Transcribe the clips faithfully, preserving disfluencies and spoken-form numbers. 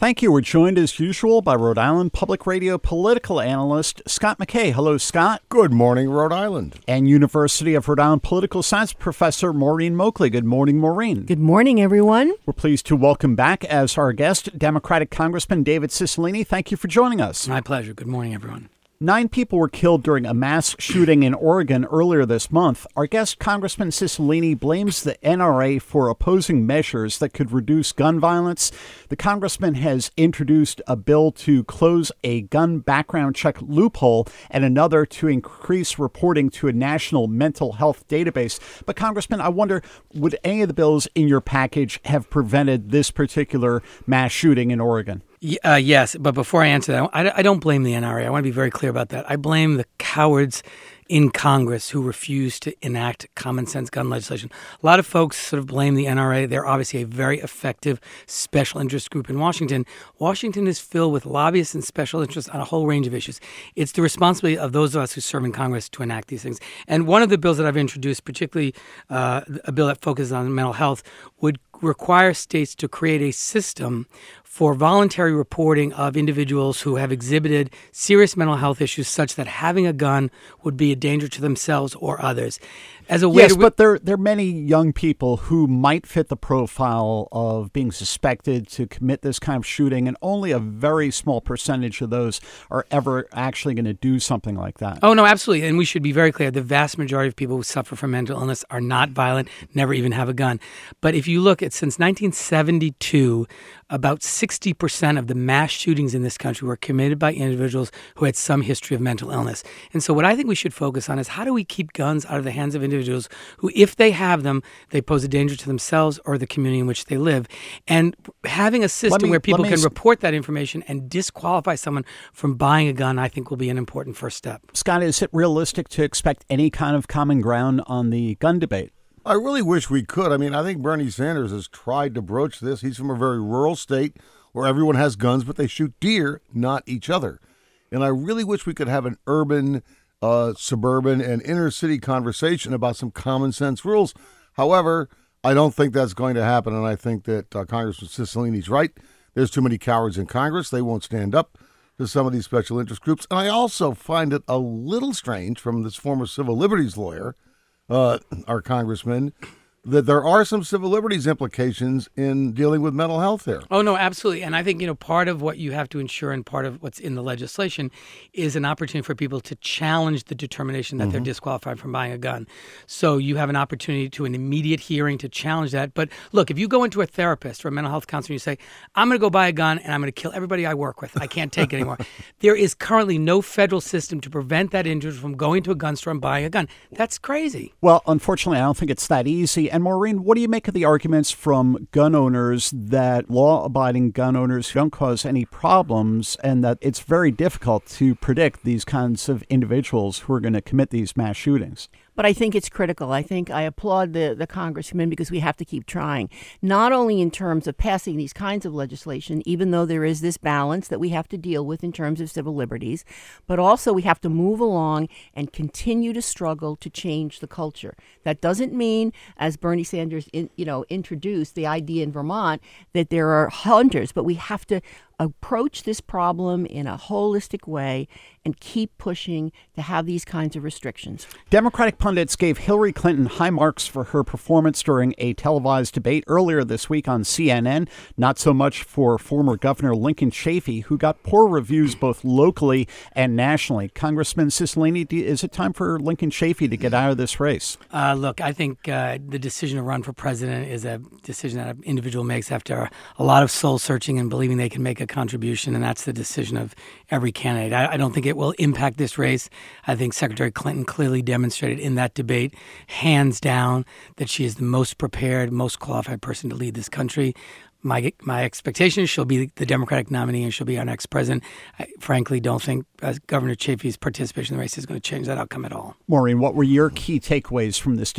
Thank you. We're joined as usual by Rhode Island Public Radio political analyst Scott McKay. Hello, Scott. Good morning, Rhode Island. And University of Rhode Island political science professor Maureen Moakley. Good morning, Maureen. Good morning, everyone. We're pleased to welcome back as our guest Democratic Congressman David Cicilline. Thank you for joining us. My pleasure. Good morning, everyone. Nine people were killed during a mass shooting in Oregon earlier this month. Our guest, Congressman Cicilline, blames the N R A for opposing measures that could reduce gun violence. The congressman has introduced a bill to close a gun background check loophole and another to increase reporting to a national mental health database. But, Congressman, I wonder, would any of the bills in your package have prevented this particular mass shooting in Oregon? Uh, yes, but before I answer that, I, I don't blame the N R A. I want to be very clear about that. I blame the cowards in Congress who refuse to enact common sense gun legislation. A lot of folks sort of blame the N R A. They're obviously a very effective special interest group in Washington. Washington is filled with lobbyists and special interests on a whole range of issues. It's the responsibility of those of us who serve in Congress to enact these things. And one of the bills that I've introduced, particularly uh, a bill that focuses on mental health, would require states to create a system for voluntary reporting of individuals who have exhibited serious mental health issues such that having a gun would be a danger to themselves or others. As a way yes, to re- but there, there are many young people who might fit the profile of being suspected to commit this kind of shooting, and only a very small percentage of those are ever actually going to do something like that. Oh, no, absolutely. And we should be very clear. The vast majority of people who suffer from mental illness are not violent, never even have a gun. But if you look at since nineteen seventy-two, about sixty percent of the mass shootings in this country were committed by individuals who had some history of mental illness. And so what I think we should focus on is how do we keep guns out of the hands of individuals who, if they have them, they pose a danger to themselves or the community in which they live. And having a system me, where people can s- report that information and disqualify someone from buying a gun, I think will be an important first step. Scott, is it realistic to expect any kind of common ground on the gun debate? I really wish we could. I mean, I think Bernie Sanders has tried to broach this. He's from a very rural state where everyone has guns, but they shoot deer, not each other. And I really wish we could have an urban, uh, suburban, and inner city conversation about some common sense rules. However, I don't think that's going to happen, and I think that uh, Congressman Cicilline's right. There's too many cowards in Congress. They won't stand up to some of these special interest groups. And I also find it a little strange from this former civil liberties lawyer, Uh, our congressman, that there are some civil liberties implications in dealing with mental health there. Oh, no, absolutely. And I think, you know, part of what you have to ensure and part of what's in the legislation is an opportunity for people to challenge the determination that mm-hmm. they're disqualified from buying a gun. So you have an opportunity to an immediate hearing to challenge that. But look, if you go into a therapist or a mental health counselor and you say, I'm going to go buy a gun and I'm going to kill everybody I work with, I can't take it anymore. There is currently no federal system to prevent that individual from going to a gun store and buying a gun. That's crazy. Well, unfortunately, I don't think it's that easy. And Maureen, what do you make of the arguments from gun owners that law-abiding gun owners don't cause any problems and that it's very difficult to predict these kinds of individuals who are going to commit these mass shootings? But I think it's critical. I think I applaud the, the congressman because we have to keep trying, not only in terms of passing these kinds of legislation, even though there is this balance that we have to deal with in terms of civil liberties, but also we have to move along and continue to struggle to change the culture. That doesn't mean, as Bernie Sanders in, you know, introduced the idea in Vermont, that there are hunters, but we have to approach this problem in a holistic way and keep pushing to have these kinds of restrictions. Democratic pundits gave Hillary Clinton high marks for her performance during a televised debate earlier this week on C N N. Not so much for former Governor Lincoln Chafee, who got poor reviews both locally and nationally. Congressman Cicilline, is it time for Lincoln Chafee to get out of this race? Uh, look, I think uh, the decision to run for president is a decision that an individual makes after a lot of soul searching and believing they can make a contribution, and that's the decision of every candidate. I, I don't think it will impact this race. I think Secretary Clinton clearly demonstrated in that debate, hands down, that she is the most prepared, most qualified person to lead this country. My my expectation is she'll be the Democratic nominee and she'll be our next president. I frankly don't think uh, Governor Chafee's participation in the race is going to change that outcome at all. Maureen, what were your key takeaways from this debate?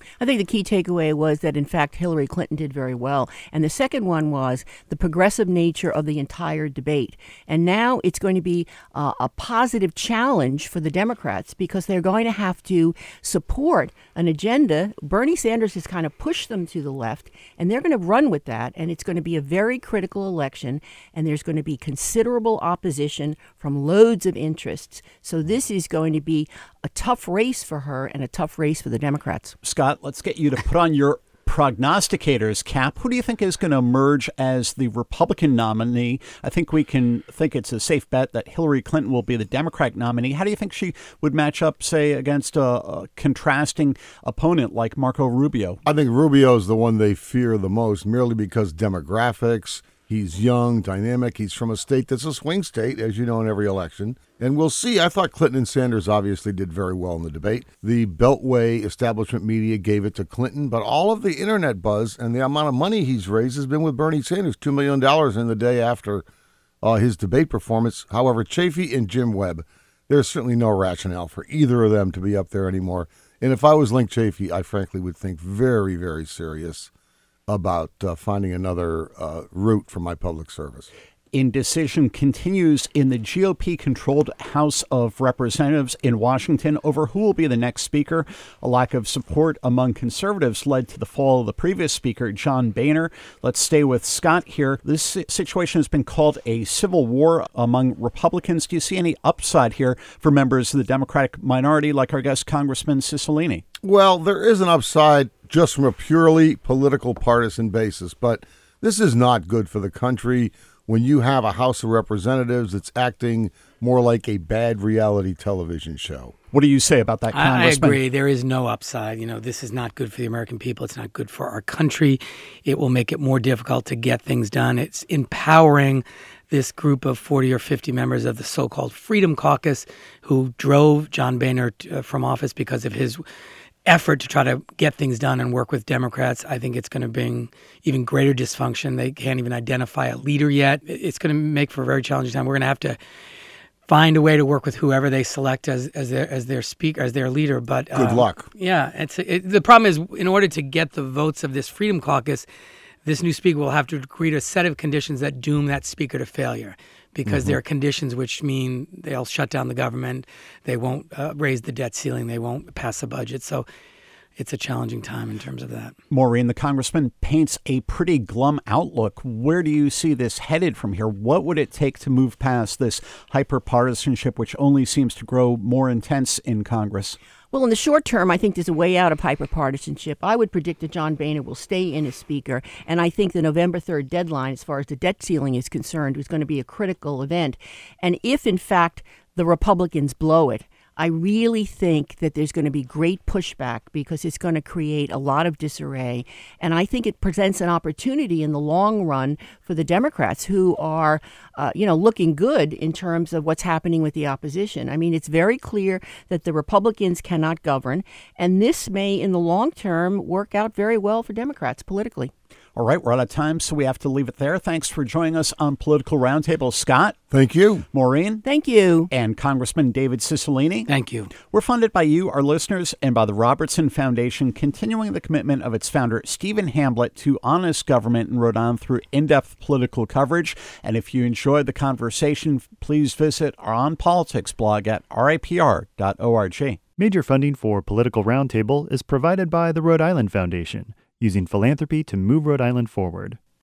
I think the key takeaway was that, in fact, Hillary Clinton did very well. And the second one was the progressive nature of the entire debate. And now it's going to be uh, a positive challenge for the Democrats because they're going to have to support an agenda. Bernie Sanders has kind of pushed them to the left, and they're going to run with that. And it's going to be a very critical election, and there's going to be considerable opposition from loads of interests. So this is going to be a tough race for her and a tough race for the Democrats. Scott, let's get you to put on your prognosticator's cap. Who do you think is going to emerge as the Republican nominee? I think we can think it's a safe bet that Hillary Clinton will be the Democratic nominee. How do you think she would match up, say, against a, a contrasting opponent like Marco Rubio? I think Rubio is the one they fear the most, merely because demographics. He's young, dynamic. He's from a state that's a swing state, as you know, in every election. And we'll see. I thought Clinton and Sanders obviously did very well in the debate. The Beltway establishment media gave it to Clinton, but all of the internet buzz and the amount of money he's raised has been with Bernie Sanders, two million dollars in the day after uh, his debate performance. However, Chafee and Jim Webb, there's certainly no rationale for either of them to be up there anymore. And if I was Link Chafee, I frankly would think very, very serious about uh, finding another uh, route for my public service. Indecision continues in the G O P-controlled House of Representatives in Washington over who will be the next speaker. A lack of support among conservatives led to the fall of the previous speaker, John Boehner. Let's stay with Scott here. This situation has been called a civil war among Republicans. Do you see any upside here for members of the Democratic minority, like our guest, Congressman Cicilline? Well, there is an upside just from a purely political partisan basis, but this is not good for the country when you have a House of Representatives that's acting more like a bad reality television show. What do you say about that, Congressman? I agree. There is no upside. You know, this is not good for the American people. It's not good for our country. It will make it more difficult to get things done. It's empowering this group of forty or fifty members of the so-called Freedom Caucus who drove John Boehner to, uh, from office because of his effort to try to get things done and work with Democrats. I think it's going to bring even greater dysfunction. They can't even identify a leader yet. It's going to make for a very challenging time. We're going to have to find a way to work with whoever they select as as their as their speaker, as their leader. But good uh, luck. Yeah, it's it, the problem is, in order to get the votes of this Freedom Caucus, this new speaker will have to agree to a set of conditions that doom that speaker to failure, because mm-hmm. there are conditions which mean they'll shut down the government, they won't uh, raise the debt ceiling, they won't pass the budget. So it's a challenging time in terms of that. Maureen, the congressman paints a pretty glum outlook. Where do you see this headed from here? What would it take to move past this hyper-partisanship, which only seems to grow more intense in Congress? Well, in the short term, I think there's a way out of hyper-partisanship. I would predict that John Boehner will stay in as Speaker, and I think the November third deadline, as far as the debt ceiling is concerned, is going to be a critical event. And if, in fact, the Republicans blow it, I really think that there's going to be great pushback because it's going to create a lot of disarray. And I think it presents an opportunity in the long run for the Democrats, who are, uh, you know, looking good in terms of what's happening with the opposition. I mean, it's very clear that the Republicans cannot govern, and this may, in the long term, work out very well for Democrats politically. All right, we're out of time, so we have to leave it there. Thanks for joining us on Political Roundtable. Scott. Thank you. Maureen. Thank you. And Congressman David Cicilline. Thank you. We're funded by you, our listeners, and by the Robertson Foundation, continuing the commitment of its founder, Stephen Hamblett, to honest government in Rhode Island through in-depth political coverage. And if you enjoyed the conversation, please visit our On Politics blog at R I P R dot org. Major funding for Political Roundtable is provided by the Rhode Island Foundation, using philanthropy to move Rhode Island forward.